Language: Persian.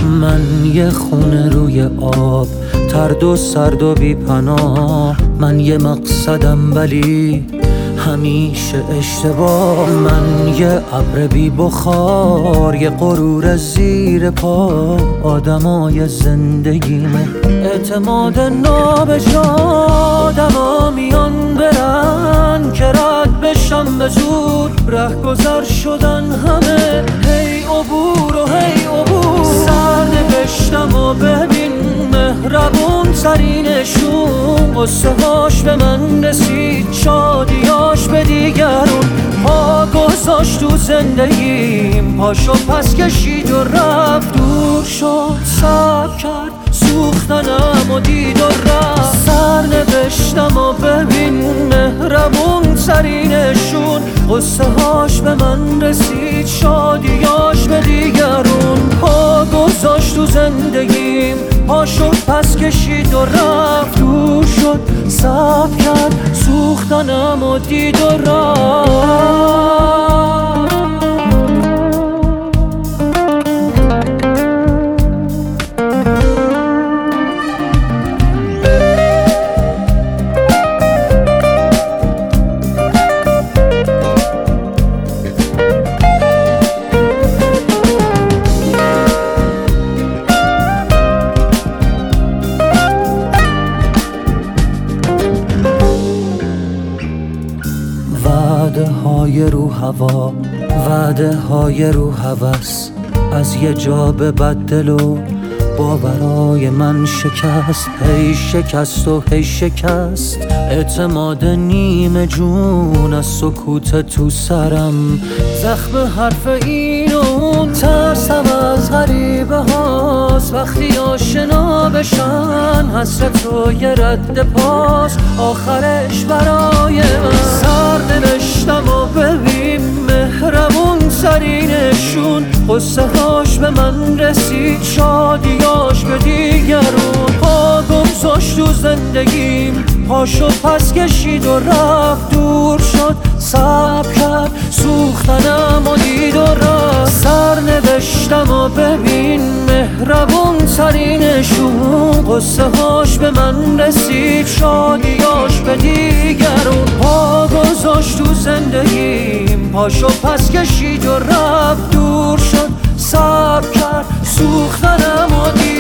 من یه خونه روی آب، ترد و سرد و بی پناه. من یه مقصدم ولی همیشه اشتباه. من یه ابر بی بخار، یه غرور زیر پا. آدمای زندگیمه اعتماد نابجا. آدما میان برن که رد بشم به زور. رهگذر شدن همه، هی عبور و هی عبور. سرنوشتم و ببین مهربون ترینشون. قصه هاش به من رسید، شادیاش به دیگرون. پا گذاشت تو زندگیم، پاشو پس کشید و رفت. دور شد، صبر کرد، سوختنم و دید و رفت. سرنوشتم و ببین مهربون ترینشون. قصه هاش به من رسید، شادیاش به دیگرون. پا گذاشت تو زندگیم، پاشو پس کشید و رفت. دور شد، صبر کرد، سوختنم و دید و رفت. وعده های رو هوا، وعده های رو هوس. از یه جا به بدل و باورای من شکست. هی شکست و هی شکست. اعتماد نیمه جون از سکوت تو سرم. زخم حرف این و اون، ترسم از غریبه هاست. وقتی آشنا بشن حسرت و یه رد پاس. آخرش برای من سرنوشتم و ببین مهربون ترینشون. قصه هاش به من رسید، شادیاش به دیگرون. پا گذاشت تو زندگیم، پاشو پس کشید و رفت. دور شد، صبر کرد، سوختنم و دید و رفت. سرنوشتم و ببین مهربون ترینشون. قصه هاش به من رسید، شادیاش به دیگرون. پا گذاشت تو زندگیم، پاشو پس کشید و رفت. دور شد، صبر کرد، سوختنم و دید